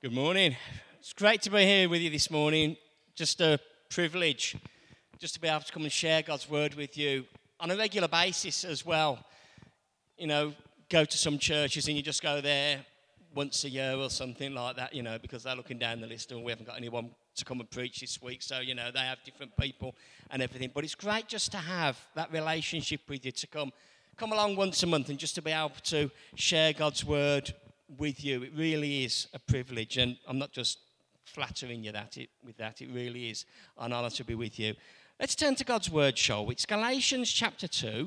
Good morning. It's great to be here with you this morning. Just a privilege just to be able to come and share God's word with you on a regular basis as well. You know, go to some churches and you just go there once a year or something like that, you know, because they're looking down the list and we haven't got anyone to come and preach this week. So, you know, they have different people and everything. But it's great just to have that relationship with you, to come along once a month and just to be able to share God's word with you. It really is a privilege, and I'm not just flattering you with that. It really is an honour to be with you. Let's turn to God's word, shall we? It's Galatians chapter 2,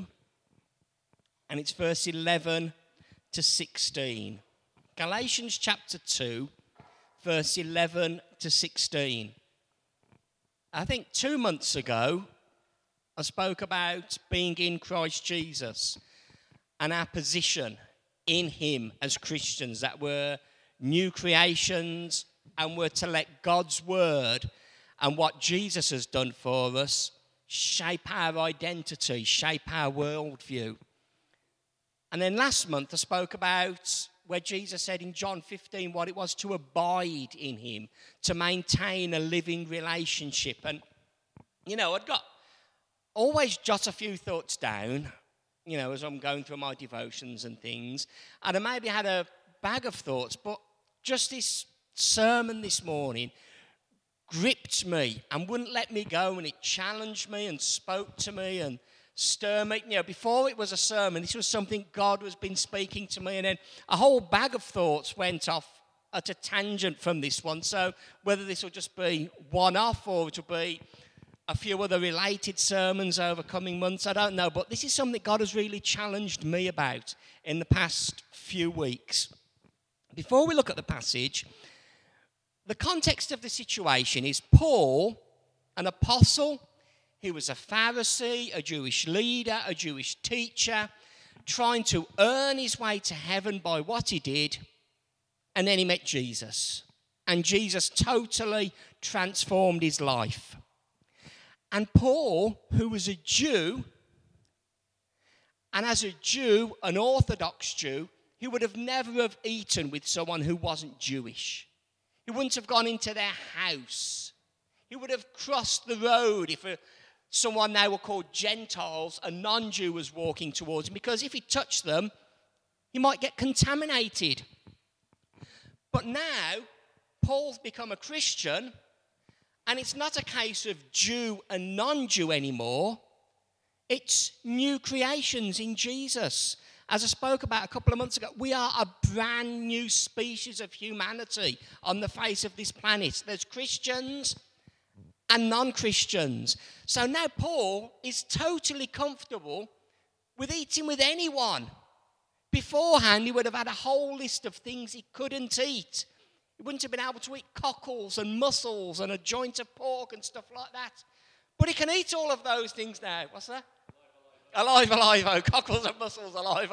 and it's verse 11 to 16. Galatians chapter 2, verse 11 to 16. I think 2 months ago, I spoke about being in Christ Jesus and our position in him as Christians, that we're new creations and we're to let God's word and what Jesus has done for us shape our identity, shape our worldview. And then last month I spoke about where Jesus said in John 15 what it was to abide in him, to maintain a living relationship. And, you know, I'd always jot a few thoughts down, you know, as I'm going through my devotions and things. And I maybe had a bag of thoughts, but just this sermon this morning gripped me and wouldn't let me go, and it challenged me and spoke to me and stirred me. You know, before it was a sermon, this was something God has been speaking to me, and then a whole bag of thoughts went off at a tangent from this one. So whether this will just be one-off or it will be a few other related sermons over coming months, I don't know. But this is something God has really challenged me about in the past few weeks. Before we look at the passage, the context of the situation is Paul, an apostle. He was a Pharisee, a Jewish leader, a Jewish teacher, trying to earn his way to heaven by what he did. And then he met Jesus. And Jesus totally transformed his life. And Paul, who was a Jew, and as a Jew, an Orthodox Jew, he would have never have eaten with someone who wasn't Jewish. He wouldn't have gone into their house. He would have crossed the road if someone they were called Gentiles, a non-Jew, was walking towards him, because if he touched them, he might get contaminated. But now, Paul's become a Christian, and it's not a case of Jew and non-Jew anymore. It's new creations in Jesus. As I spoke about a couple of months ago, we are a brand new species of humanity on the face of this planet. There's Christians and non-Christians. So now Paul is totally comfortable with eating with anyone. Beforehand, he would have had a whole list of things he couldn't eat. He wouldn't have been able to eat cockles and mussels and a joint of pork and stuff like that. But he can eat all of those things now. What's that? Alive, cockles and mussels, alive.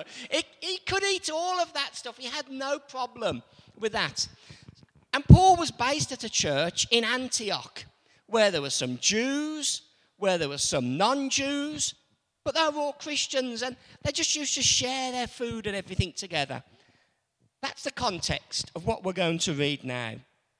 He could eat all of that stuff. He had no problem with that. And Paul was based at a church in Antioch where there were some Jews, where there were some non-Jews, but they were all Christians, and they just used to share their food and everything together. That's the context of what we're going to read now.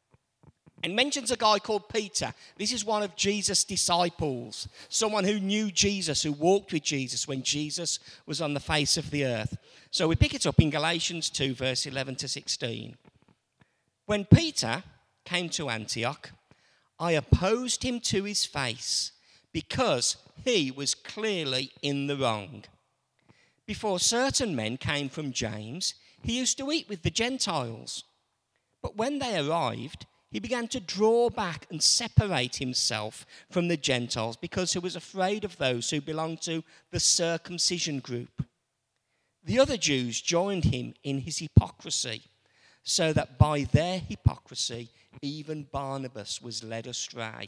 It mentions a guy called Peter. This is one of Jesus' disciples, someone who knew Jesus, who walked with Jesus when Jesus was on the face of the earth. So we pick it up in Galatians 2, verse 11 to 16. When Peter came to Antioch, I opposed him to his face because he was clearly in the wrong. Before certain men came from James, he used to eat with the Gentiles. But when they arrived, he began to draw back and separate himself from the Gentiles because he was afraid of those who belonged to the circumcision group. The other Jews joined him in his hypocrisy, so that by their hypocrisy, even Barnabas was led astray.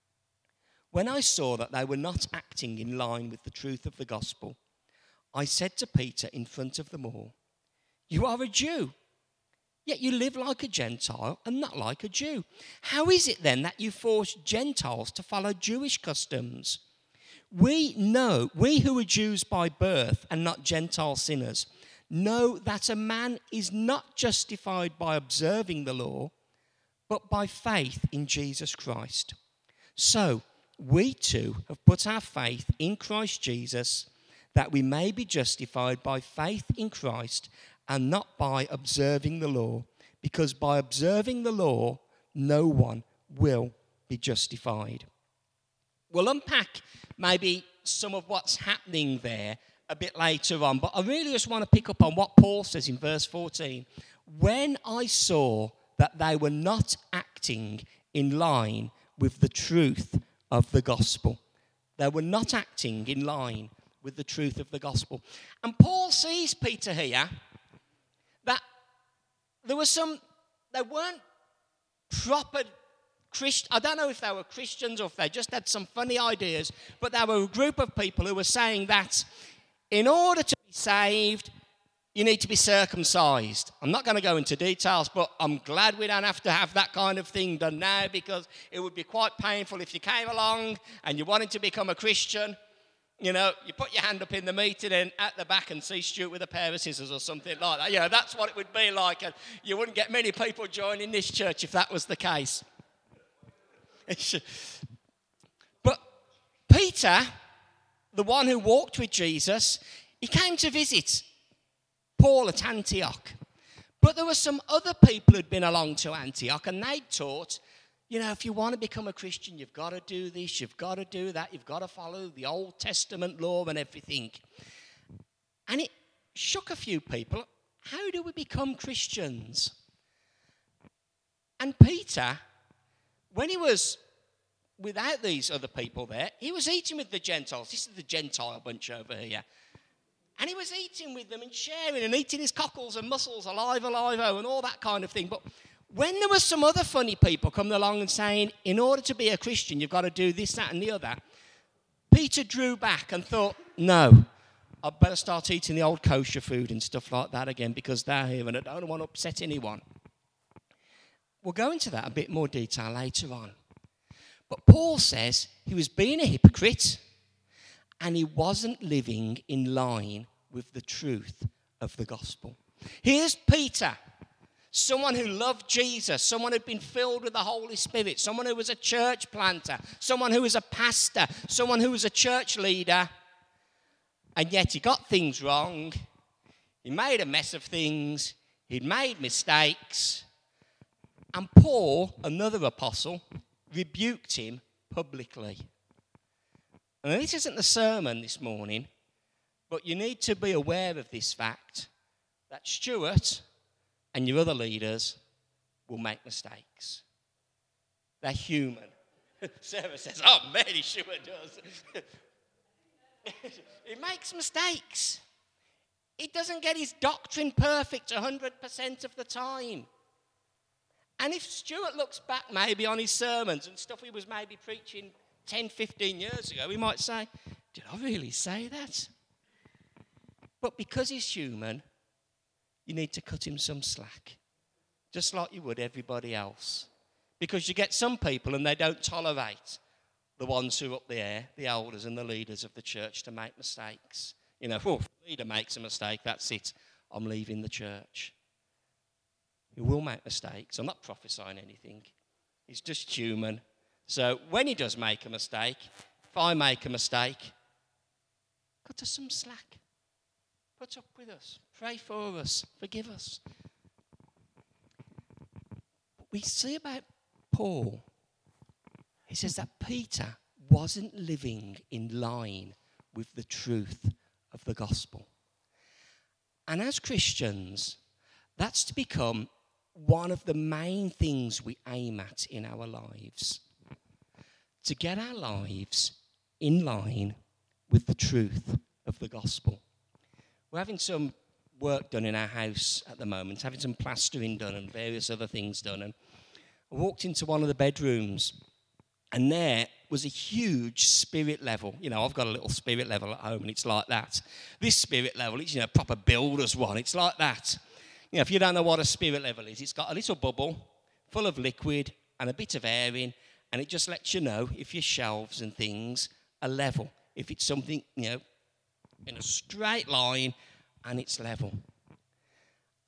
When I saw that they were not acting in line with the truth of the gospel, I said to Peter in front of them all, "You are a Jew, yet you live like a Gentile and not like a Jew. How is it then that you force Gentiles to follow Jewish customs? We who are Jews by birth and not Gentile sinners know that a man is not justified by observing the law, but by faith in Jesus Christ. So, we too have put our faith in Christ Jesus, that we may be justified by faith in Christ and not by observing the law, because by observing the law, no one will be justified. We'll unpack maybe some of what's happening there a bit later on, but I really just want to pick up on what Paul says in verse 14. When I saw that they were not acting in line with the truth of the gospel. They were not acting in line with the truth of the gospel. And Paul sees, Peter, here, that they weren't proper Christians. I don't know if they were Christians or if they just had some funny ideas, but they were a group of people who were saying that in order to be saved, you need to be circumcised. I'm not going to go into details, but I'm glad we don't have to have that kind of thing done now, because it would be quite painful if you came along and you wanted to become a Christian. You know, you put your hand up in the meeting and at the back and see Stuart with a pair of scissors or something like that. You know, that's what it would be like. And you wouldn't get many people joining this church if that was the case. But Peter, the one who walked with Jesus, he came to visit Paul at Antioch. But there were some other people who'd been along to Antioch, and they taught, you know, if you want to become a Christian, you've got to do this, you've got to do that, you've got to follow the Old Testament law and everything. And it shook a few people. How do we become Christians? And Peter, when he was without these other people there, he was eating with the Gentiles. This is the Gentile bunch over here. And he was eating with them and sharing and eating his cockles and mussels, alive, and all that kind of thing. But when there were some other funny people coming along and saying, in order to be a Christian, you've got to do this, that, and the other, Peter drew back and thought, no, I'd better start eating the old kosher food and stuff like that again, because they're here and I don't want to upset anyone. We'll go into that a bit more detail later on. But Paul says he was being a hypocrite and he wasn't living in line with the truth of the gospel. Here's Peter, someone who loved Jesus, someone who'd been filled with the Holy Spirit, someone who was a church planter, someone who was a pastor, someone who was a church leader, and yet he got things wrong. He made a mess of things. He'd made mistakes. And Paul, another apostle, rebuked him publicly. And this isn't the sermon this morning, but you need to be aware of this fact, that Stuart and your other leaders will make mistakes. They're human. Sarah says, oh, maybe Stuart does. He makes mistakes. He doesn't get his doctrine perfect 100% of the time. And if Stuart looks back maybe on his sermons and stuff he was maybe preaching 10, 15 years ago, he might say, did I really say that? But because he's human, you need to cut him some slack, just like you would everybody else. Because you get some people and they don't tolerate the ones who are up there, the elders and the leaders of the church, to make mistakes. You know, if the leader makes a mistake, that's it, I'm leaving the church. He will make mistakes. I'm not prophesying anything. He's just human. So when he does make a mistake, if I make a mistake, cut us some slack. Put up with us. Pray for us. Forgive us. But we see about Paul, he says that Peter wasn't living in line with the truth of the gospel. And as Christians, that's to become one of the main things we aim at in our lives. To get our lives in line with the truth of the gospel. We're having some work done in our house at the moment, having some plastering done and various other things done. And I walked into one of the bedrooms, and there was a huge spirit level. You know, I've got a little spirit level at home, and it's like that. This spirit level, it's, you know, proper builder's one. It's like that. You know, if you don't know what a spirit level is, it's got a little bubble full of liquid and a bit of air in, and it just lets you know if your shelves and things are level. If it's something, you know, in a straight line and it's level.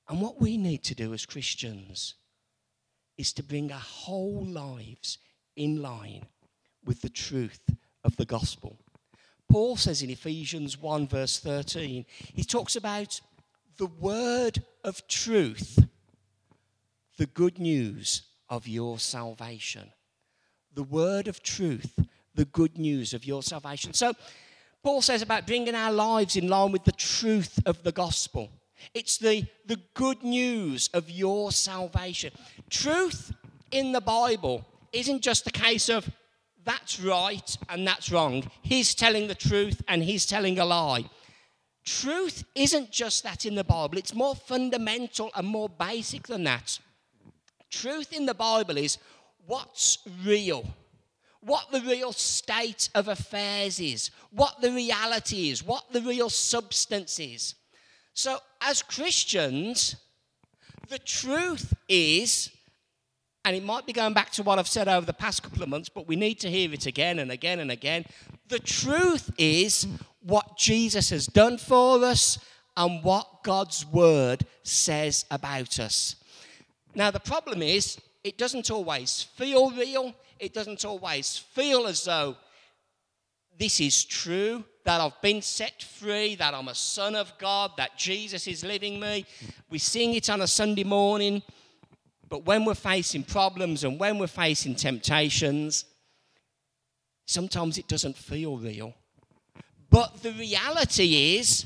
And what we need to do as Christians is to bring our whole lives in line with the truth of the gospel. Paul says in Ephesians 1 verse 13, he talks about the word of truth, the good news of your salvation. The word of truth, the good news of your salvation. So Paul says about bringing our lives in line with the truth of the gospel. It's the good news of your salvation. Truth in the Bible isn't just a case of that's right and that's wrong. He's telling the truth and he's telling a lie. Truth isn't just that in the Bible. It's more fundamental and more basic than that. Truth in the Bible is what's real, what the real state of affairs is, what the reality is, what the real substance is. So as Christians, the truth is, and it might be going back to what I've said over the past couple of months, but we need to hear it again and again and again. The truth is what Jesus has done for us and what God's word says about us. Now, the problem is, it doesn't always feel real. It doesn't always feel as though this is true, that I've been set free, that I'm a son of God, that Jesus is living me. We sing it on a Sunday morning, but when we're facing problems and when we're facing temptations, sometimes it doesn't feel real. But the reality is,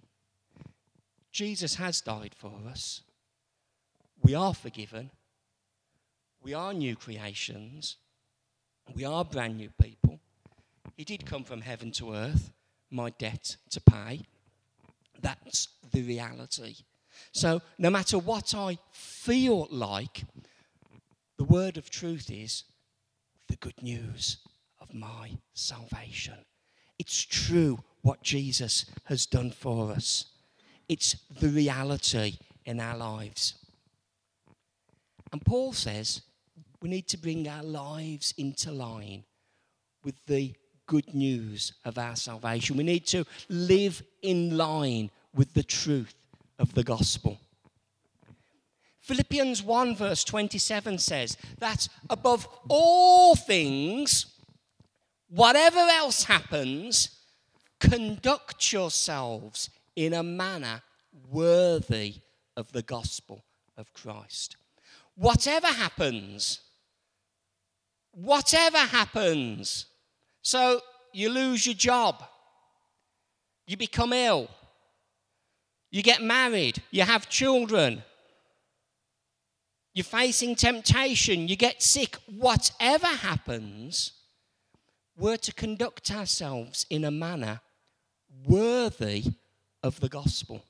Jesus has died for us. We are forgiven. We are new creations. We are brand new people. He did come from heaven to earth, my debt to pay. That's the reality. So no matter what I feel like, the word of truth is the good news of my salvation. It's true what Jesus has done for us. It's the reality in our lives. And Paul says we need to bring our lives into line with the good news of our salvation. We need to live in line with the truth of the gospel. Philippians 1 verse 27 says that above all things, whatever else happens, conduct yourselves in a manner worthy of the gospel of Christ. Whatever happens. So you lose your job. You become ill. You get married. You have children. You're facing temptation. You get sick. Whatever happens, we're to conduct ourselves in a manner worthy of the gospel.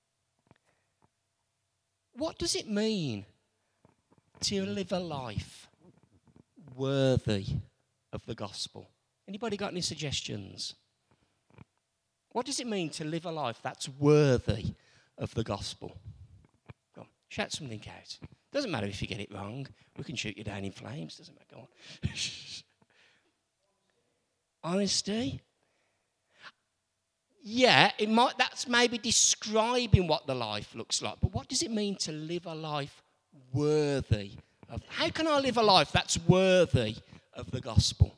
What does it mean to live a life worthy of the gospel? Anybody got any suggestions? What does it mean to live a life that's worthy of the gospel? Go on, shout something out. Doesn't matter if you get it wrong. We can shoot you down in flames. Doesn't matter. Go on. Honesty. Yeah, that's maybe describing what the life looks like. But what does it mean to live a life worthy of? How can I live a life that's worthy of the gospel?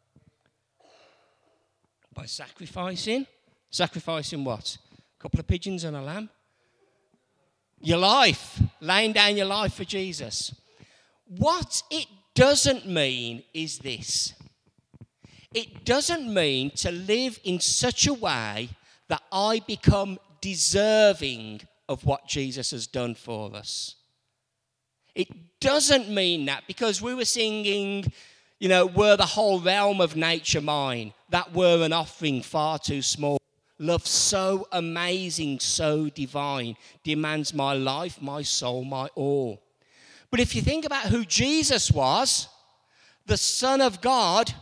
By sacrificing. Sacrificing what? A couple of pigeons and a lamb? Your life. Laying down your life for Jesus. What it doesn't mean is this. It doesn't mean to live in such a way that I become deserving of what Jesus has done for us. It doesn't mean that, because we were singing, were the whole realm of nature mine, that were an offering far too small. Love so amazing, so divine, demands my life, my soul, my all. But if you think about who Jesus was, the Son of God,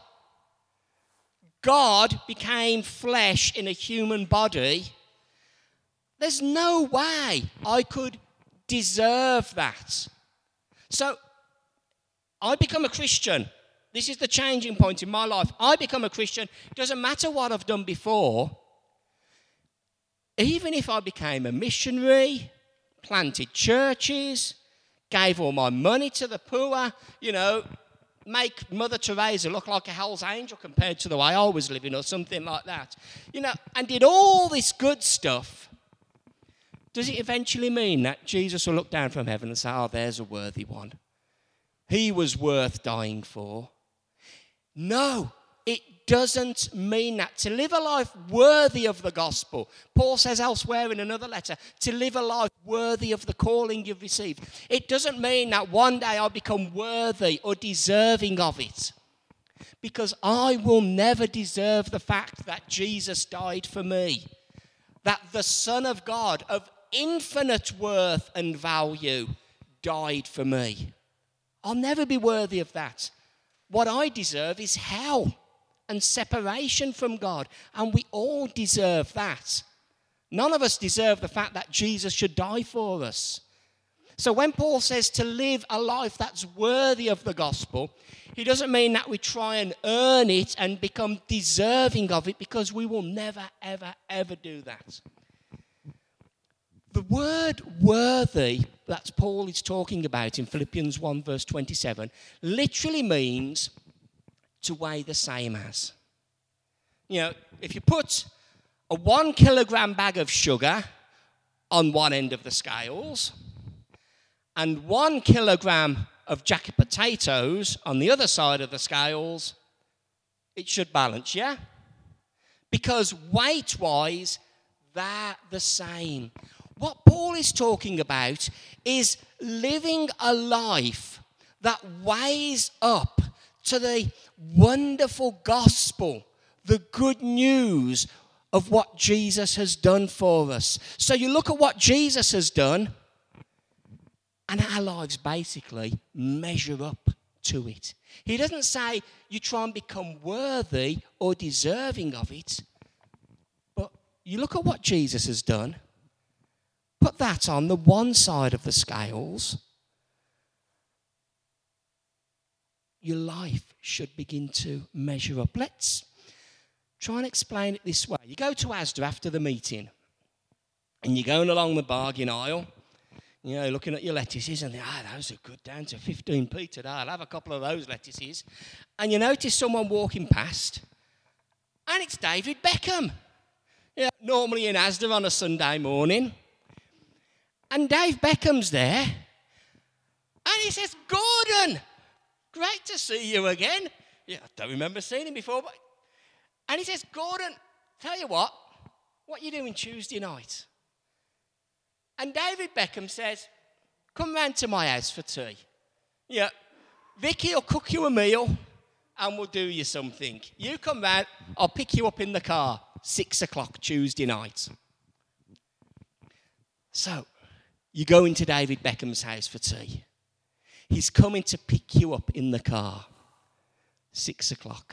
God became flesh in a human body. There's no way I could deserve that. So I become a Christian. This is the changing point in my life. I become a Christian. It doesn't matter what I've done before. Even if I became a missionary, planted churches, gave all my money to the poor, make Mother Teresa look like a Hell's Angel compared to the way I was living or something like that, and did all this good stuff, does it eventually mean that Jesus will look down from heaven and say, oh, there's a worthy one? He was worth dying for. No, it doesn't mean that. To live a life worthy of the gospel, Paul says elsewhere in another letter, to live a life worthy of the calling you've received. It doesn't mean that one day I'll become worthy or deserving of it. Because I will never deserve the fact that Jesus died for me. That the Son of God of infinite worth and value died for me. I'll never be worthy of that. What I deserve is hell and separation from God. And we all deserve that. None of us deserve the fact that Jesus should die for us. So when Paul says to live a life that's worthy of the gospel, he doesn't mean that we try and earn it and become deserving of it, because we will never, ever, ever do that. The word worthy that Paul is talking about in Philippians 1 verse 27 literally means to weigh the same as. If you put a 1 kilogram bag of sugar on one end of the scales and 1 kilogram of jacket potatoes on the other side of the scales, it should balance, yeah? Because weight-wise, they're the same. What Paul is talking about is living a life that weighs up to the wonderful gospel, the good news of what Jesus has done for us. So you look at what Jesus has done, and our lives basically measure up to it. He doesn't say you try and become worthy or deserving of it, but you look at what Jesus has done, put that on the one side of the scales, your life should begin to measure up. Let's try and explain it this way. You go to Asda after the meeting, and you're going along the bargain aisle, looking at your lettuces, and those are good, down to 15p today. I'll have a couple of those lettuces. And you notice someone walking past, and it's David Beckham. Normally in Asda on a Sunday morning. And Dave Beckham's there, and he says, Gordon, great to see you again. I don't remember seeing him before. And he says, Gordon, tell you what you doing Tuesday night? And David Beckham says, come round to my house for tea. Vicky will cook you a meal, and we'll do you something. You come round, I'll pick you up in the car, 6 o'clock Tuesday night. So, you go into David Beckham's house for tea. He's coming to pick you up in the car. 6 o'clock.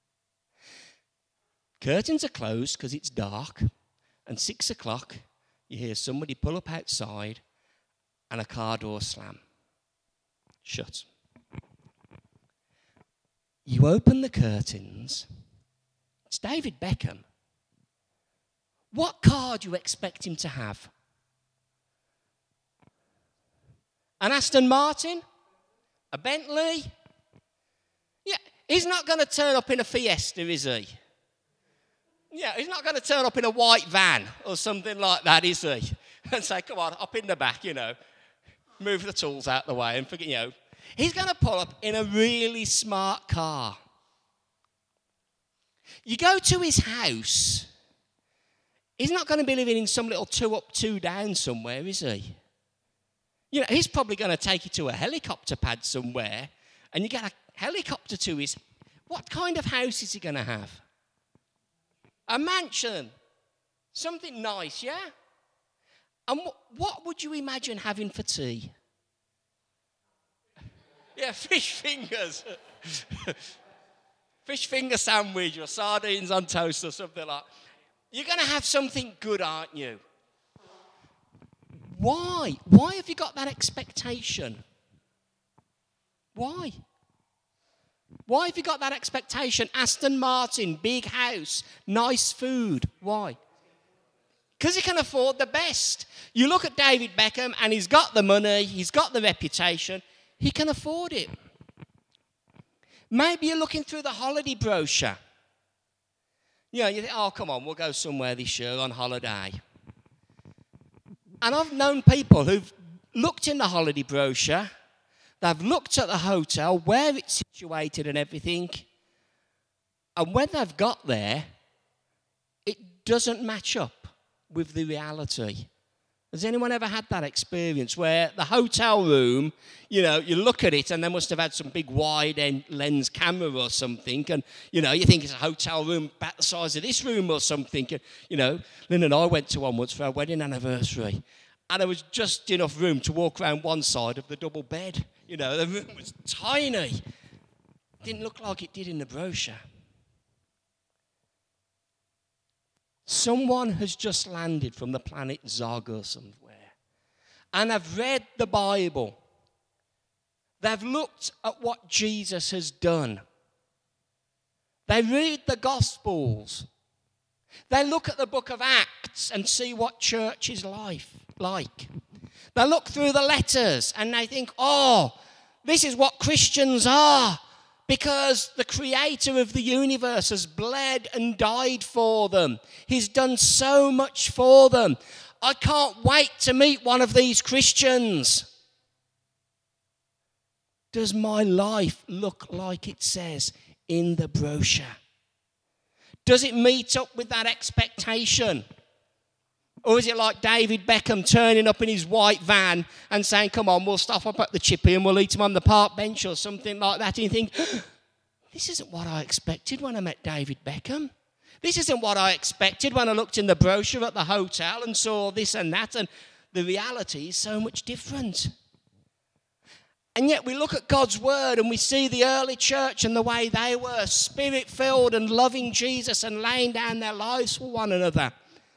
Curtains are closed because it's dark. And 6 o'clock, you hear somebody pull up outside and a car door slam. Shut. You open the curtains. It's David Beckham. What car do you expect him to have? An Aston Martin? A Bentley? He's not going to turn up in a Fiesta, is he? He's not going to turn up in a white van or something like that, is he? And say, come on, up in the back, move the tools out the way and forget, He's going to pull up in a really smart car. You go to his house, he's not going to be living in some little 2 up, 2 down somewhere, is he? He's probably going to take you to a helicopter pad somewhere, and you get a helicopter to his... What kind of house is he going to have? A mansion. Something nice, yeah? And what would you imagine having for tea? Fish fingers. Fish finger sandwich or sardines on toast or something like that. You're going to have something good, aren't you? Why? Why have you got that expectation? Why? Why have you got that expectation? Aston Martin, big house, nice food. Why? Because he can afford the best. You look at David Beckham and he's got the money, he's got the reputation, he can afford it. Maybe you're looking through the holiday brochure. You know, you think, oh, come on, we'll go somewhere this year on holiday. And I've known people who've looked in the holiday brochure, they've looked at the hotel, where it's situated and everything, and when they've got there, it doesn't match up with the reality. Has anyone ever had that experience where the hotel room, you know, you look at it and they must have had some big wide lens camera or something, and, you know, you think it's a hotel room about the size of this room or something. And, you know, Lynn and I went to one once for our wedding anniversary, and there was just enough room to walk around one side of the double bed. You know, the room was tiny. Didn't look like it did in the brochure. Someone has just landed from the planet Zog or somewhere, and have read the Bible. They've looked at what Jesus has done. They read the Gospels. They look at the book of Acts and see what church is like. They look through the letters and they think, oh, this is what Christians are. Because the creator of the universe has bled and died for them. He's done so much for them. I can't wait to meet one of these Christians. Does my life look like it says in the brochure? Does it meet up with that expectation? Or is it like David Beckham turning up in his white van and saying, come on, we'll stop up at the Chippy and we'll eat him on the park bench or something like that. And you think, this isn't what I expected when I met David Beckham. This isn't what I expected when I looked in the brochure at the hotel and saw this and that. And the reality is so much different. And yet we look at God's word and we see the early church and the way they were, spirit-filled and loving Jesus and laying down their lives for one another.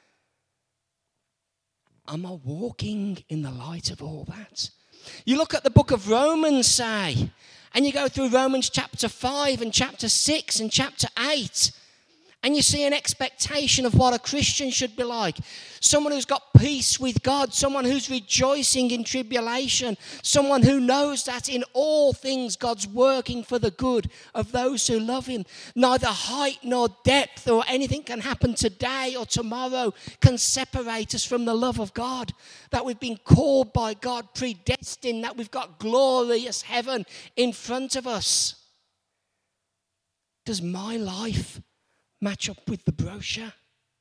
Am I walking in the light of all that? You look at the book of Romans, say, and you go through Romans chapter 5 and chapter 6 and chapter 8, and you see an expectation of what a Christian should be like. Someone who's got peace with God, someone who's rejoicing in tribulation, someone who knows that in all things God's working for the good of those who love him. Neither height nor depth or anything can happen today or tomorrow can separate us from the love of God. That we've been called by God, predestined, that we've got glorious heaven in front of us. Does my life match up with the brochure?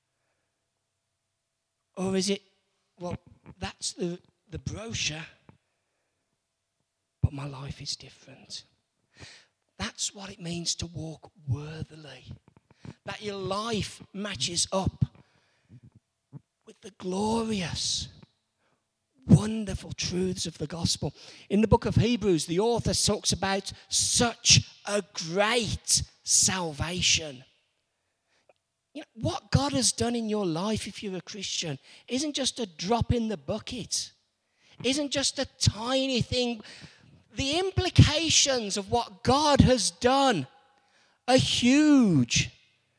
Or is it, well, that's the brochure, but my life is different? That's what it means to walk worthily. That your life matches up with the glorious, wonderful truths of the gospel. In the book of Hebrews, the author talks about such a great salvation. You know, what God has done in your life if you're a Christian isn't just a drop in the bucket, isn't just a tiny thing. The implications of what God has done are huge.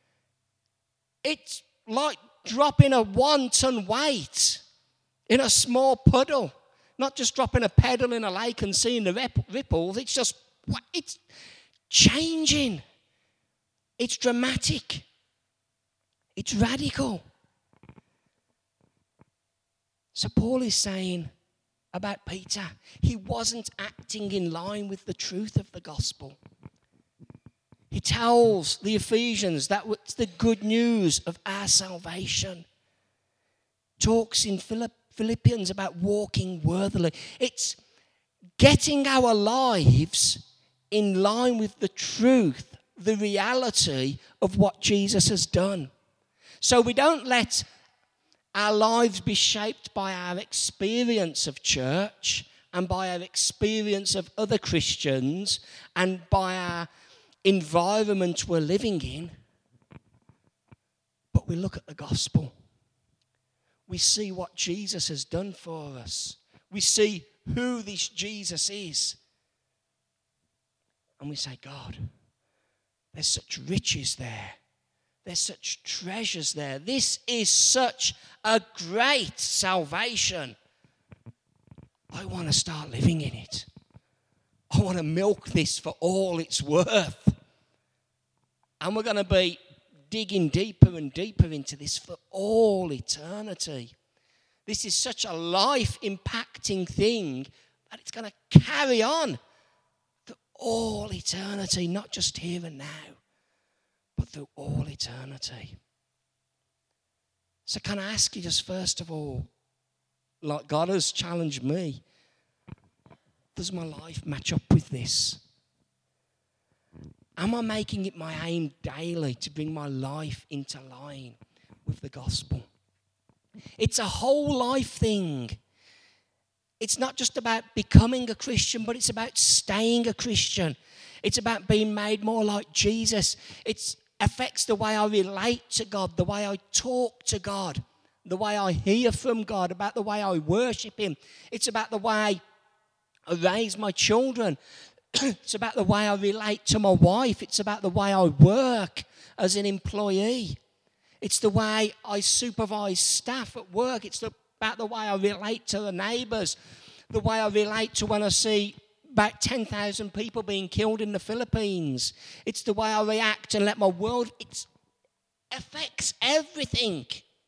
It's like dropping a 1-ton weight in a small puddle, not just dropping a pedal in a lake and seeing the ripples. It's changing. It's dramatic. It's radical. So Paul is saying about Peter, he wasn't acting in line with the truth of the gospel. He tells the Ephesians that it's the good news of our salvation. Talks in Philippians about walking worthily. It's getting our lives in line with the truth, the reality of what Jesus has done. So we don't let our lives be shaped by our experience of church and by our experience of other Christians and by our environment we're living in. But we look at the gospel. We see what Jesus has done for us. We see who this Jesus is. And we say, God, there's such riches there. There's such treasures there. This is such a great salvation. I want to start living in it. I want to milk this for all it's worth. And we're going to be digging deeper and deeper into this for all eternity. This is such a life-impacting thing that it's going to carry on for all eternity, not just here and now, but through all eternity. So can I ask you just first of all, like God has challenged me, does my life match up with this? Am I making it my aim daily to bring my life into line with the gospel? It's a whole life thing. It's not just about becoming a Christian, but it's about staying a Christian. It's about being made more like Jesus. It affects the way I relate to God, the way I talk to God, the way I hear from God, about the way I worship Him. It's about the way I raise my children. It's about the way I relate to my wife. It's about the way I work as an employee. It's the way I supervise staff at work. It's about the way I relate to the neighbours, the way I relate to when I see about 10,000 people being killed in the Philippines. It's the way I react and let my world, it affects everything.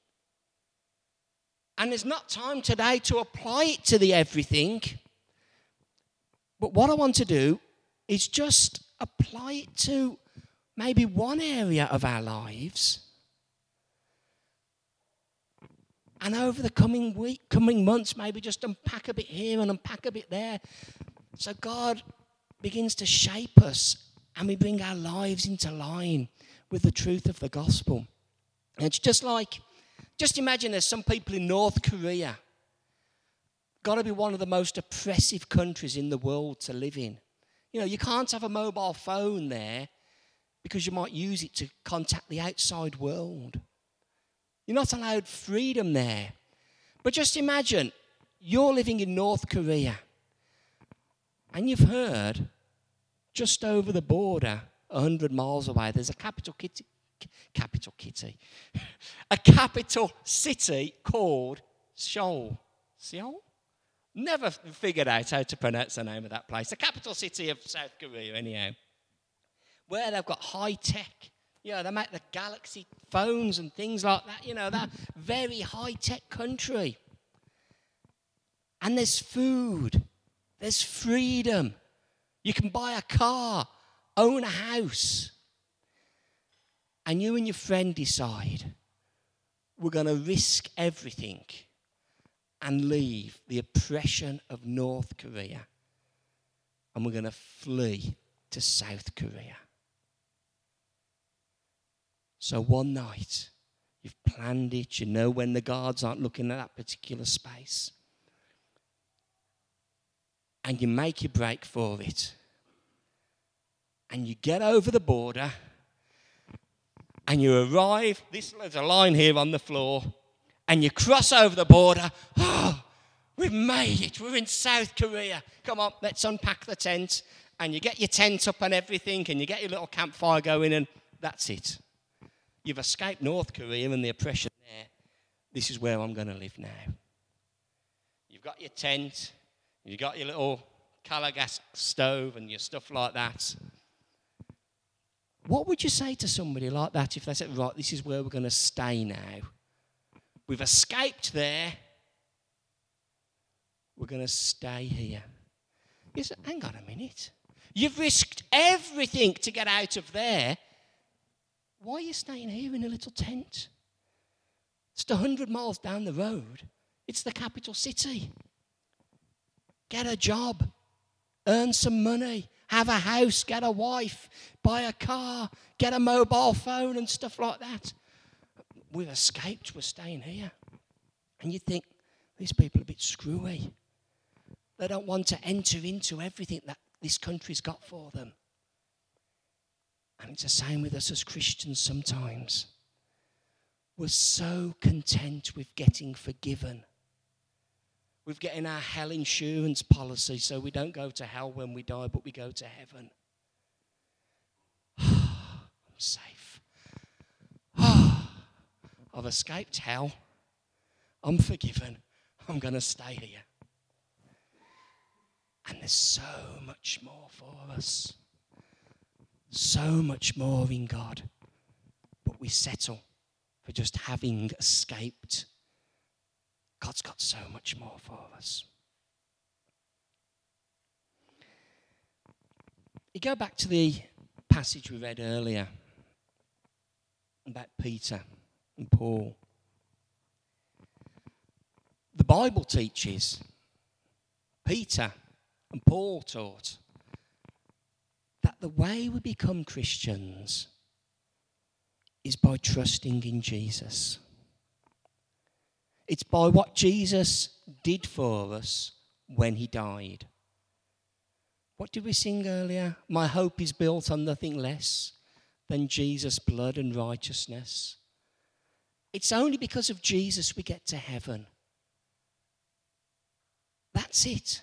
And there's not time today to apply it to the everything. But what I want to do is just apply it to maybe one area of our lives. And over the coming months, maybe just unpack a bit here and unpack a bit there. So God begins to shape us and we bring our lives into line with the truth of the gospel. And it's just imagine there's some people in North Korea. Got to be one of the most oppressive countries in the world to live in. You know, you can't have a mobile phone there because you might use it to contact the outside world. You're not allowed freedom there. But just imagine, you're living in North Korea and you've heard just over the border, 100 miles away, there's a capital city called Seoul. Seoul? Never figured out how to pronounce the name of that place. The capital city of South Korea, anyhow. Where they've got high tech. You know, they make the Galaxy phones and things like that. You know, that very high tech country. And there's food. There's freedom. You can buy a car, own a house. And you and your friend decide, we're going to risk everything and leave the oppression of North Korea. And we're going to flee to South Korea. So one night, you've planned it, you know when the guards aren't looking at that particular space. And you make your break for it. And you get over the border. And you arrive, there's a line here on the floor. And you cross over the border. Oh, we've made it. We're in South Korea. Come on, let's unpack the tent. And you get your tent up and everything. And you get your little campfire going. And that's it. You've escaped North Korea and the oppression there. This is where I'm going to live now. You've got your tent. You've got your little Calagas stove and your stuff like that. What would you say to somebody like that if they said, right, this is where we're going to stay now? We've escaped there. We're going to stay here. You say, hang on a minute. You've risked everything to get out of there. Why are you staying here in a little tent? It's 100 miles down the road. It's the capital city. Get a job. Earn some money. Have a house. Get a wife. Buy a car. Get a mobile phone and stuff like that. We've escaped. We're staying here. And you think, these people are a bit screwy. They don't want to enter into everything that this country's got for them. And it's the same with us as Christians sometimes. We're so content with getting forgiven. With getting our hell insurance policy so we don't go to hell when we die, but we go to heaven. I'm safe. I've escaped hell. I'm forgiven. I'm going to stay here. And there's so much more for us. So much more in God. But we settle for just having escaped. God's got so much more for us. You go back to the passage we read earlier about Peter and Paul. The Bible teaches, Peter and Paul taught, that the way we become Christians is by trusting in Jesus. It's by what Jesus did for us when he died. What did we sing earlier? My hope is built on nothing less than Jesus' blood and righteousness. It's only because of Jesus we get to heaven. That's it.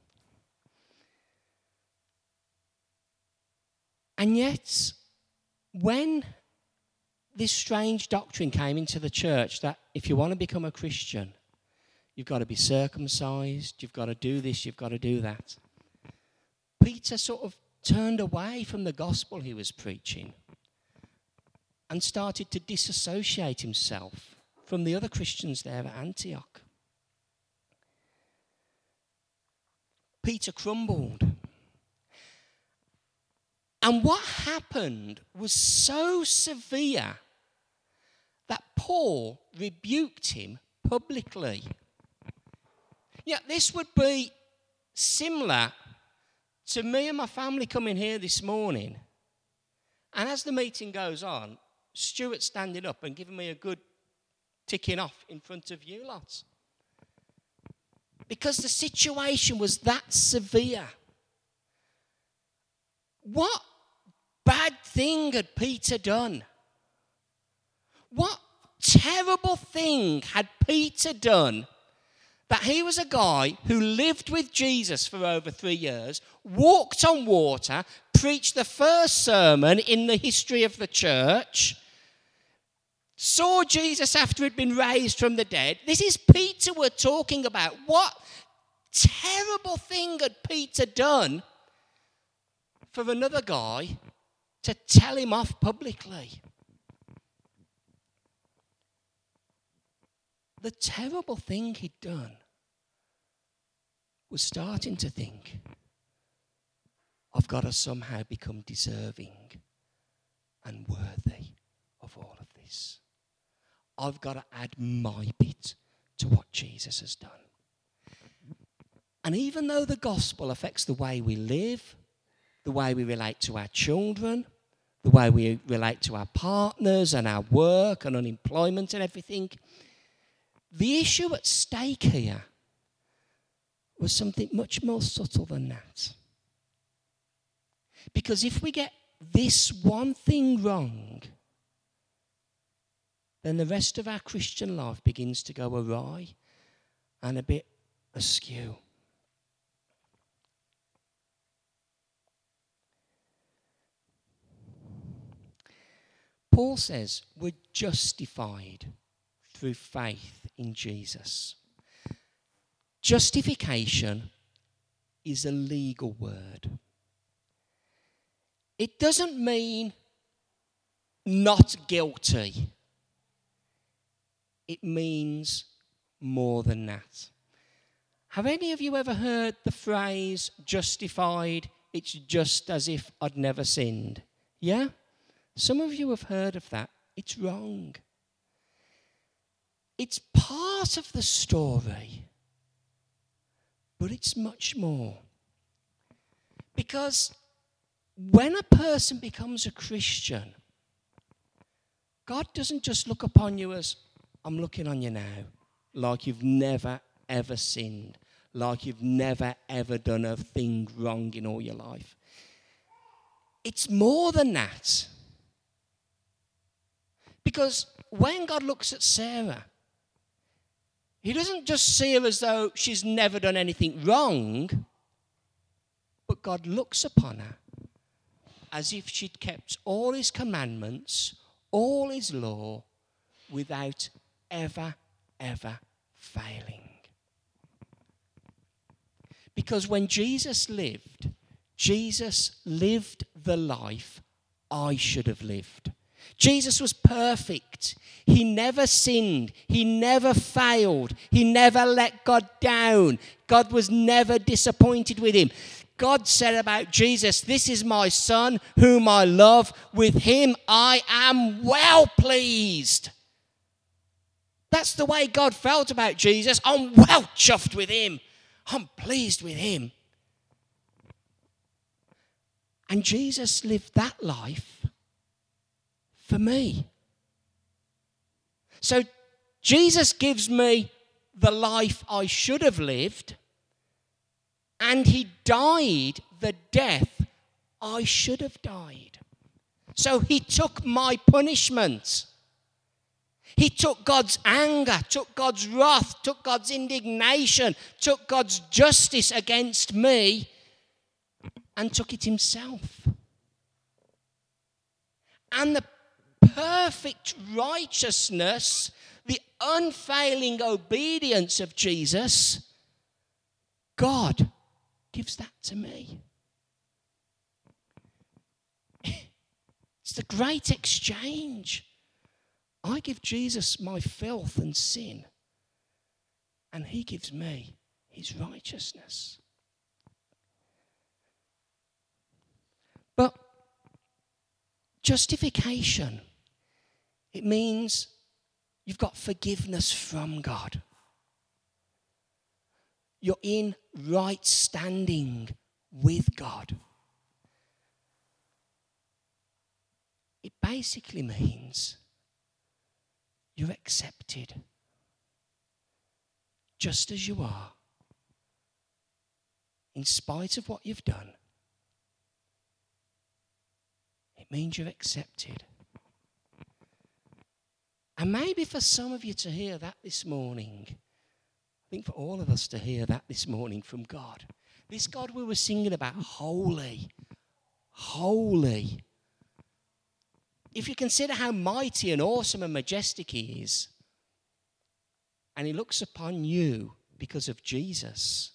And yet, when this strange doctrine came into the church that if you want to become a Christian, you've got to be circumcised, you've got to do this, you've got to do that, Peter sort of turned away from the gospel he was preaching and started to disassociate himself from the other Christians there at Antioch. Peter crumbled. And what happened was so severe that Paul rebuked him publicly. Yeah, this would be similar to me and my family coming here this morning. And as the meeting goes on, Stuart standing up and giving me a good ticking off in front of you lot. Because the situation was that severe. What bad thing had Peter done? What terrible thing had Peter done that he was a guy who lived with Jesus for over 3 years, walked on water, preached the first sermon in the history of the church, saw Jesus after he'd been raised from the dead? This is Peter we're talking about. What terrible thing had Peter done for another guy to tell him off publicly? The terrible thing he'd done was starting to think, I've got to somehow become deserving and worthy of all of this. I've got to add my bit to what Jesus has done. And even though the gospel affects the way we live, the way we relate to our children, the way we relate to our partners and our work and unemployment and everything, the issue at stake here was something much more subtle than that. Because if we get this one thing wrong, then the rest of our Christian life begins to go awry and a bit askew. Paul says we're justified through faith in Jesus. Justification is a legal word. It doesn't mean not guilty. It means more than that. Have any of you ever heard the phrase justified? It's just as if I'd never sinned. Yeah? Some of you have heard of that. It's wrong. It's part of the story, but it's much more. Because when a person becomes a Christian, God doesn't just look upon you as, I'm looking on you now, like you've never, ever sinned, like you've never, ever done a thing wrong in all your life. It's more than that. Because when God looks at Sarah, he doesn't just see her as though she's never done anything wrong, but God looks upon her as if she'd kept all his commandments, all his law, without ever failing. Because when Jesus lived the life I should have lived. Jesus was perfect. He never sinned. He never failed. He never let God down. God was never disappointed with him. God said about Jesus, "This is my son whom I love. With him I am well pleased." That's the way God felt about Jesus. I'm well chuffed with him. I'm pleased with him. And Jesus lived that life for me. So Jesus gives me the life I should have lived, and he died the death I should have died. So he took my punishment. He took God's anger, took God's wrath, took God's indignation, took God's justice against me, and took it himself. And the perfect righteousness, the unfailing obedience of Jesus, God gives that to me. It's the great exchange. I give Jesus my filth and sin, and he gives me his righteousness. But justification, it means you've got forgiveness from God. You're in right standing with God. It basically means you're accepted just as you are, in spite of what you've done. It means you're accepted. And maybe for some of you to hear that this morning, I think for all of us to hear that this morning from God. This God we were singing about, holy, holy. If you consider how mighty and awesome and majestic he is, and he looks upon you because of Jesus,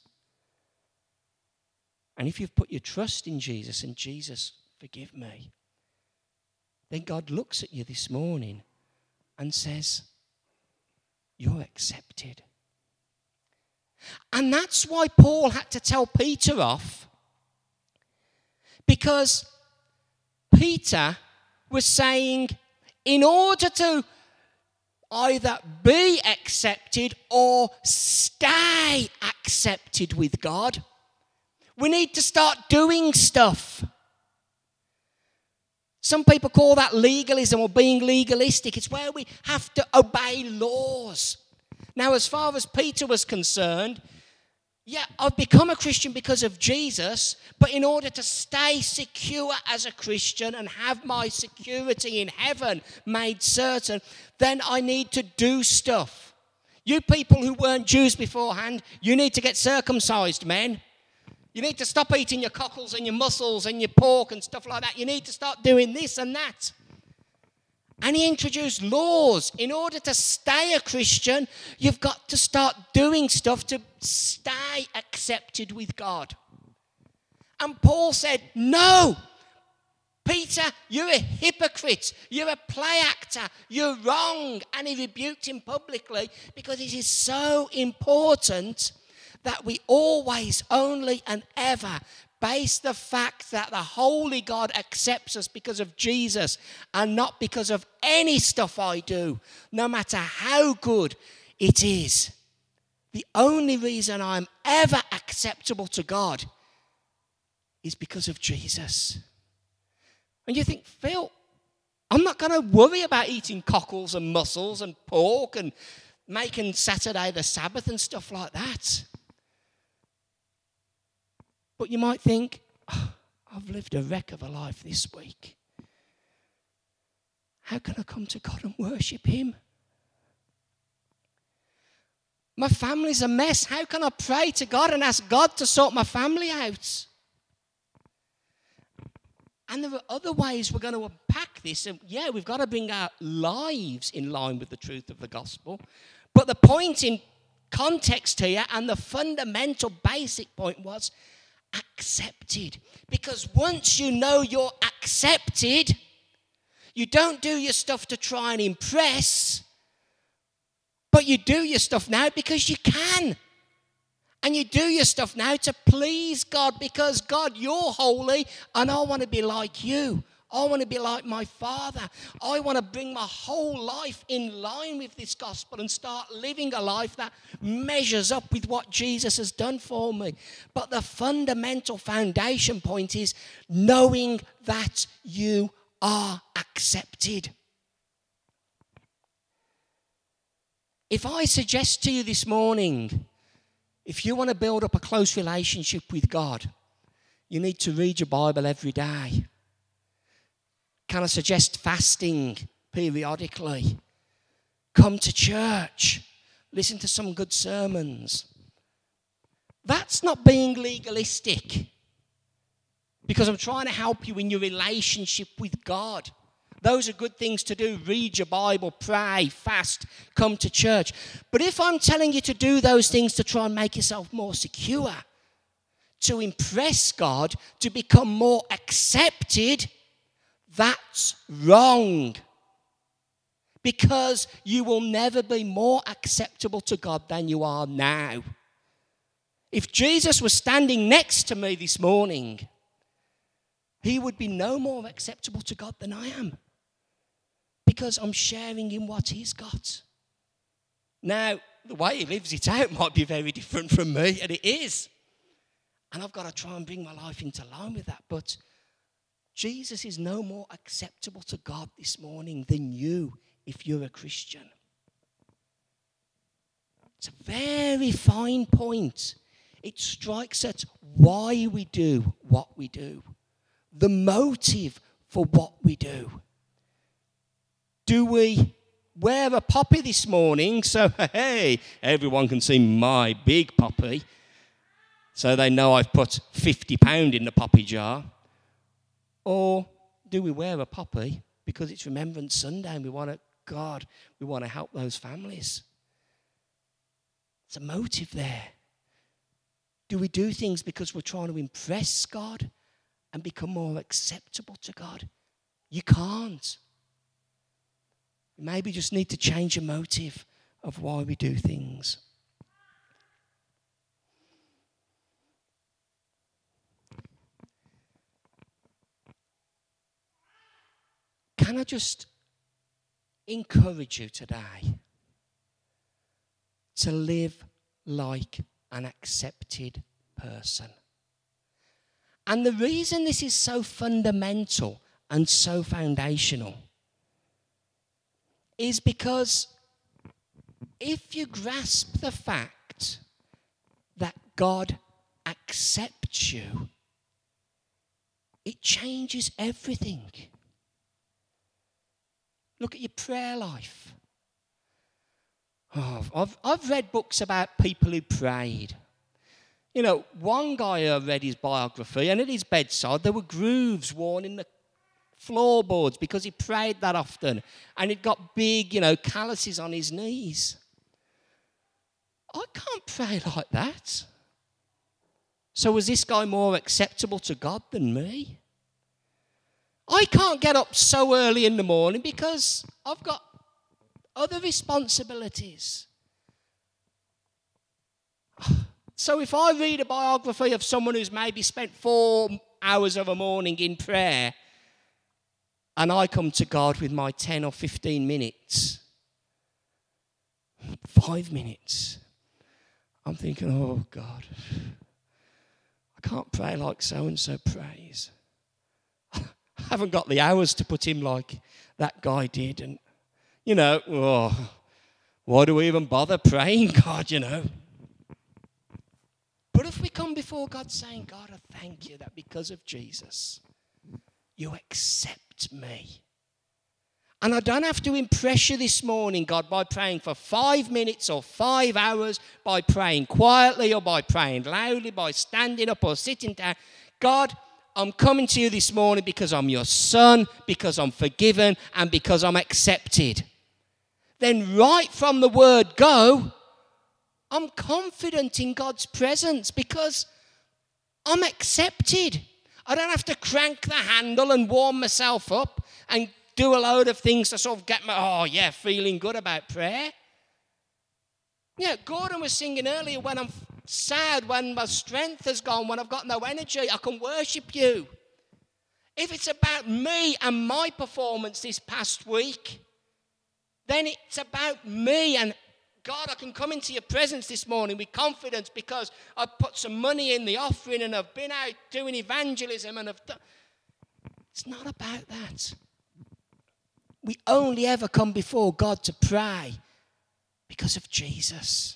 and if you've put your trust in Jesus and Jesus, forgive me, then God looks at you this morning and says, you're accepted. And that's why Paul had to tell Peter off, because Peter was saying, in order to either be accepted or stay accepted with God, we need to start doing stuff. Some people call that legalism or being legalistic. It's where we have to obey laws. Now, as far as Peter was concerned, yeah, I've become a Christian because of Jesus, but in order to stay secure as a Christian and have my security in heaven made certain, then I need to do stuff. You people who weren't Jews beforehand, you need to get circumcised, men. You need to stop eating your cockles and your mussels and your pork and stuff like that. You need to start doing this and that. And he introduced laws. In order to stay a Christian, you've got to start doing stuff to stay accepted with God. And Paul said, no, Peter, you're a hypocrite. You're a play actor. You're wrong. And he rebuked him publicly because it is so important that we always, only and ever base the fact that the holy God accepts us because of Jesus and not because of any stuff I do, no matter how good it is. The only reason I'm ever acceptable to God is because of Jesus. And you think, Phil, I'm not going to worry about eating cockles and mussels and pork and making Saturday the Sabbath and stuff like that. But you might think, oh, I've lived a wreck of a life this week. How can I come to God and worship him? My family's a mess. How can I pray to God and ask God to sort my family out? And there are other ways we're going to unpack this. And yeah, we've got to bring our lives in line with the truth of the gospel. But the point in context here and the fundamental basic point was accepted. Because once you know you're accepted, you don't do your stuff to try and impress, but you do your stuff now because you can. And you do your stuff now to please God because, God, you're holy and I want to be like you. I want to be like my Father. I want to bring my whole life in line with this gospel and start living a life that measures up with what Jesus has done for me. But the fundamental foundation point is knowing that you are accepted. If I suggest to you this morning, if you want to build up a close relationship with God, you need to read your Bible every day. Can I suggest fasting periodically? Come to church. Listen to some good sermons. That's not being legalistic, because I'm trying to help you in your relationship with God. Those are good things to do. Read your Bible, pray, fast, come to church. But if I'm telling you to do those things to try and make yourself more secure, to impress God, to become more accepted, that's wrong. Because you will never be more acceptable to God than you are now. If Jesus was standing next to me this morning, he would be no more acceptable to God than I am. Because I'm sharing in what he's got. Now, the way he lives it out might be very different from me, and it is. And I've got to try and bring my life into line with that. But Jesus is no more acceptable to God this morning than you if you're a Christian. It's a very fine point. It strikes at why we do what we do. The motive for what we do. Do we wear a poppy this morning so, hey, everyone can see my big poppy, so they know I've put £50 in the poppy jar? Or do we wear a poppy because it's Remembrance Sunday and we want to help those families? There's a motive there. Do we do things because we're trying to impress God and become more acceptable to God? You can't. You maybe just need to change your motive of why we do things. Can I just encourage you today to live like an accepted person? And the reason this is so fundamental and so foundational is because if you grasp the fact that God accepts you, it changes everything. Look at your prayer life. Oh, I've read books about people who prayed. You know, one guy read his biography, and at his bedside there were grooves worn in the floorboards because he prayed that often, and he'd got big, calluses on his knees. I can't pray like that. So was this guy more acceptable to God than me? I can't get up so early in the morning because I've got other responsibilities. So if I read a biography of someone who's maybe spent 4 hours of a morning in prayer, and I come to God with my 10 or 15 minutes, 5 minutes, I'm thinking, oh God, I can't pray like so-and-so prays. I haven't got the hours to put him like that guy did. And, why do we even bother praying, God, But if we come before God saying, God, I thank you that because of Jesus, you accept me. And I don't have to impress you this morning, God, by praying for 5 minutes or 5 hours, by praying quietly or by praying loudly, by standing up or sitting down. God, I'm coming to you this morning because I'm your son, because I'm forgiven, and because I'm accepted. Then right from the word go, I'm confident in God's presence because I'm accepted. I don't have to crank the handle and warm myself up and do a load of things to sort of get feeling good about prayer. Yeah, Gordon was singing earlier, when I'm sad, when my strength has gone, when I've got no energy, I can worship you. If it's about me and my performance this past week, then it's about me. And God, I can come into your presence this morning with confidence because I've put some money in the offering and I've been out doing evangelism and I've done. It's not about that. We only ever come before God to pray because of Jesus.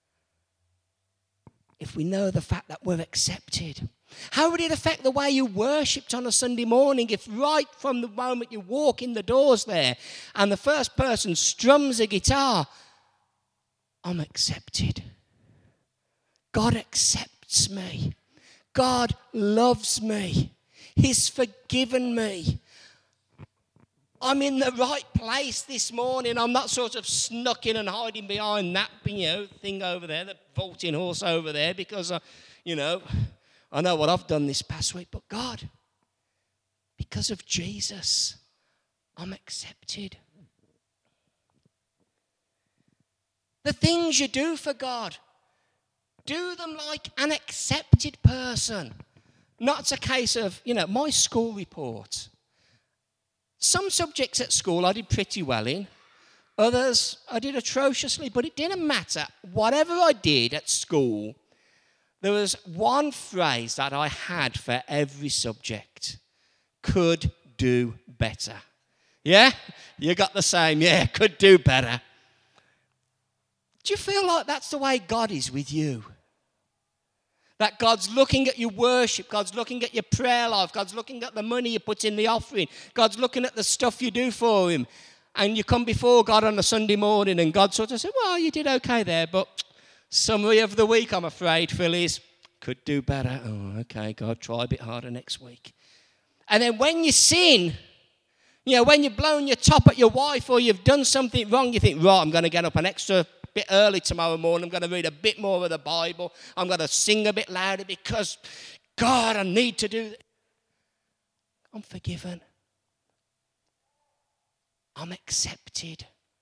If we know the fact that we're accepted. How would it affect the way you worshipped on a Sunday morning if right from the moment you walk in the doors there and the first person strums a guitar, I'm accepted. God accepts me. God loves me. He's forgiven me. I'm in the right place this morning. I'm not sort of snuck in and hiding behind that, thing over there, the vaulting horse over there, because, I know what I've done this past week. But God, because of Jesus, I'm accepted. The things you do for God, do them like an accepted person. Not a case of, my school report. Some subjects at school I did pretty well in. Others I did atrociously, but it didn't matter. Whatever I did at school, there was one phrase that I had for every subject. Could do better. Yeah? You got the same. Yeah, could do better. Do you feel like that's the way God is with you? That God's looking at your worship, God's looking at your prayer life, God's looking at the money you put in the offering, God's looking at the stuff you do for him. And you come before God on a Sunday morning and God sort of says, well, you did okay there, but summary of the week, I'm afraid, Phil, is could do better. Oh, okay, God, try a bit harder next week. And then when you sin, when you've blown your top at your wife or you've done something wrong, you think, right, I'm going to get up an extra bit early tomorrow morning. I'm going to read a bit more of the Bible. I'm going to sing a bit louder because, God, I need to do that. I'm forgiven. I'm accepted.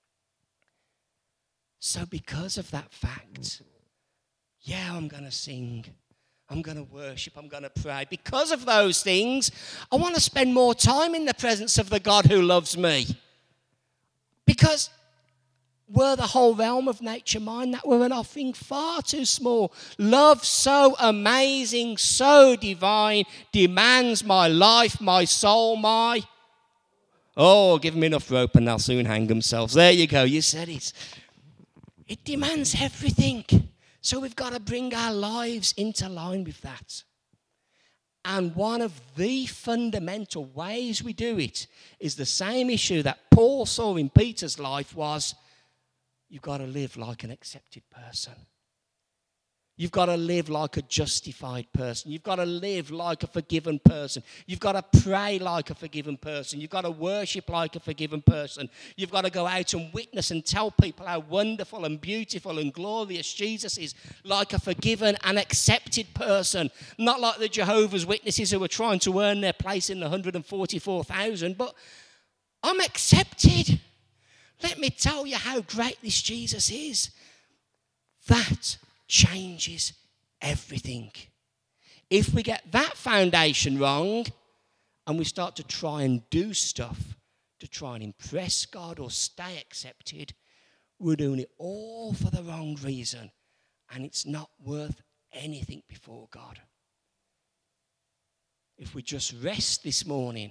So because of that fact, I'm going to sing. I'm going to worship. I'm going to pray. Because of those things, I want to spend more time in the presence of the God who loves me. Because were the whole realm of nature mine, that were an offering far too small. Love so amazing, so divine, demands my life, my soul, give them enough rope and they'll soon hang themselves. There you go, you said it. It demands everything. So we've got to bring our lives into line with that. And one of the fundamental ways we do it is the same issue that Paul saw in Peter's life was, you've got to live like an accepted person. You've got to live like a justified person. You've got to live like a forgiven person. You've got to pray like a forgiven person. You've got to worship like a forgiven person. You've got to go out and witness and tell people how wonderful and beautiful and glorious Jesus is, like a forgiven and accepted person. Not like the Jehovah's Witnesses who are trying to earn their place in the 144,000, but I'm accepted. Let me tell you how great this Jesus is. That changes everything. If we get that foundation wrong and we start to try and do stuff to try and impress God or stay accepted, we're doing it all for the wrong reason and it's not worth anything before God. If we just rest this morning,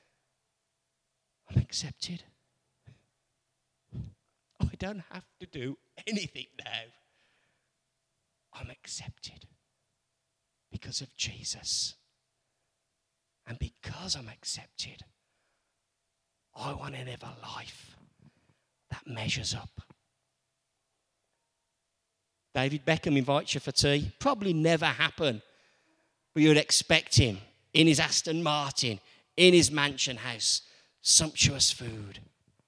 I'm accepted. I don't have to do anything now. I'm accepted because of Jesus. And because I'm accepted, I want to live a life that measures up. David Beckham invites you for tea. Probably never happen, but you'd expect him. in his Aston Martin, in his mansion house. Sumptuous food.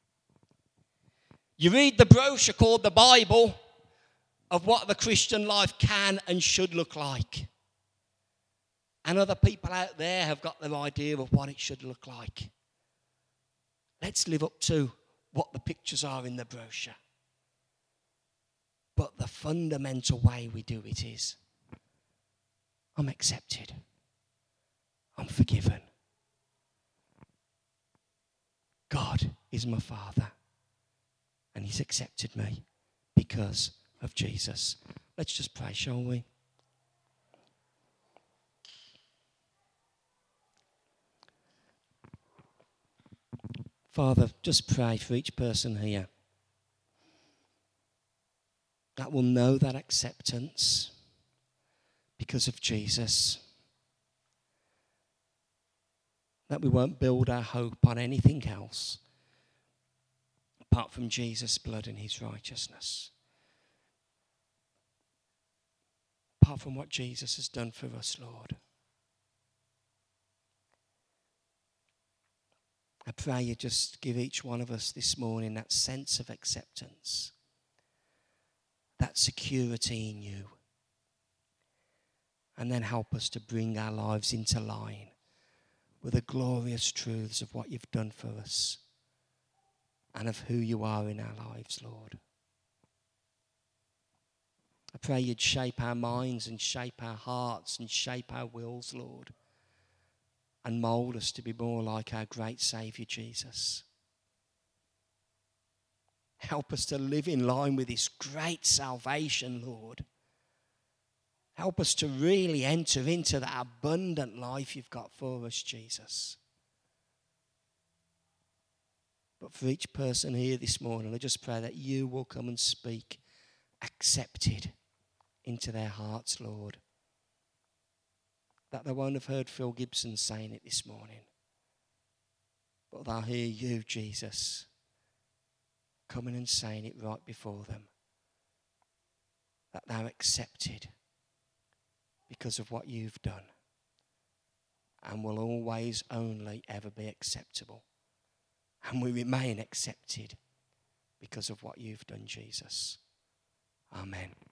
You read the brochure called the Bible of what the Christian life can and should look like. And other people out there have got their idea of what it should look like. Let's live up to what the pictures are in the brochure. But the fundamental way we do it is, I'm accepted. I'm forgiven. God is my Father. And he's accepted me because of Jesus. Let's just pray, shall we? Father, just pray for each person here that will know that acceptance because of Jesus. That we won't build our hope on anything else apart from Jesus' blood and his righteousness. Apart from what Jesus has done for us, Lord. I pray you just give each one of us this morning that sense of acceptance, that security in you, and then help us to bring our lives into line with the glorious truths of what you've done for us and of who you are in our lives, Lord. I pray you'd shape our minds and shape our hearts and shape our wills, Lord, and mould us to be more like our great Saviour, Jesus. Help us to live in line with this great salvation, Lord. Help us to really enter into that abundant life you've got for us, Jesus. But for each person here this morning, I just pray that you will come and speak accepted into their hearts, Lord. That they won't have heard Phil Gibson saying it this morning, but they'll hear you, Jesus, coming and saying it right before them. That they're accepted because of what you've done and will always only ever be acceptable. And we remain accepted because of what you've done, Jesus. Amen.